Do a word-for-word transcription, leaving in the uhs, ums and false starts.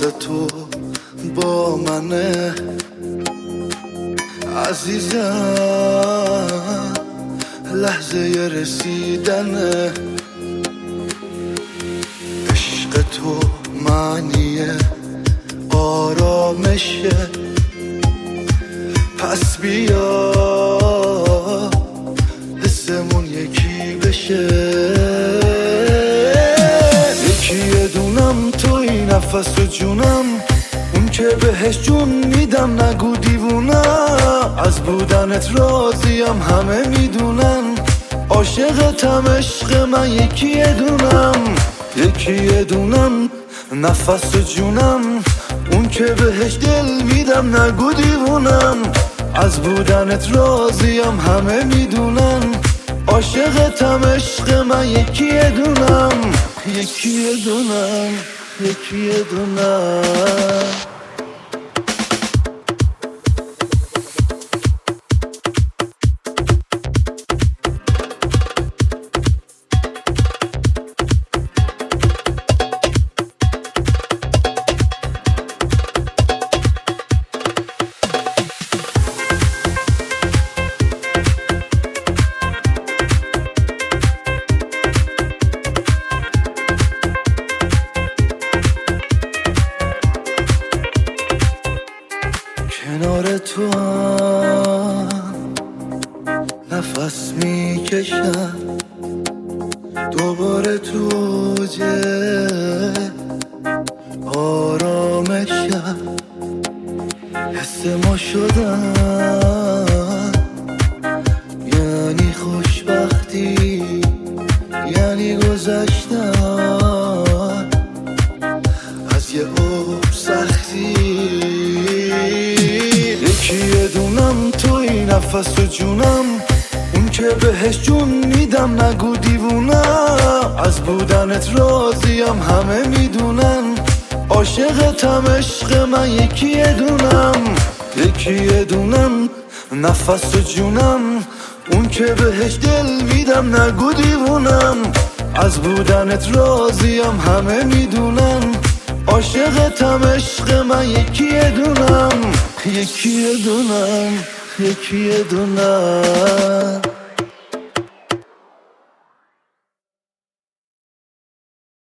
تو با منه عزیزم، لحظه رسیدنه. عشق تو معنی آرامشه، پس بیا حسمون یکی بشه. یکی دونم توی نفس و جونم، اون که بهش جون میدم نگو دیوونم. از بودنت راضیم همه میدونن، عاشقتم عشق من یکی دونم. یکی دونم نفس و جونم، اون که بهش دل میدم نگو دیوونم. از بودنت راضیم همه میدونن، عاشقتم عشق من یکی دونم. یکی دونم یکی دونم. کنار تو هم نفس میکشم، دوباره تو اوجه آرامشم. حس ما شدن یعنی خوشبختی، یعنی گذشتن از یه عمر سختی. یکی دونم توی نفس و جونم، اون که بهش جون میدم نگو دیوونم. از بودنت راضیم همه میدونن، عاشقتم عشق من یکی دونم. یکی دونم نفس و جونم، اون که بهش دل میدم نگو دیوونم. از بودنت راضیم همه میدونن، عاشقتم عشق من یکی دونم. یکی دونم یکی دونم.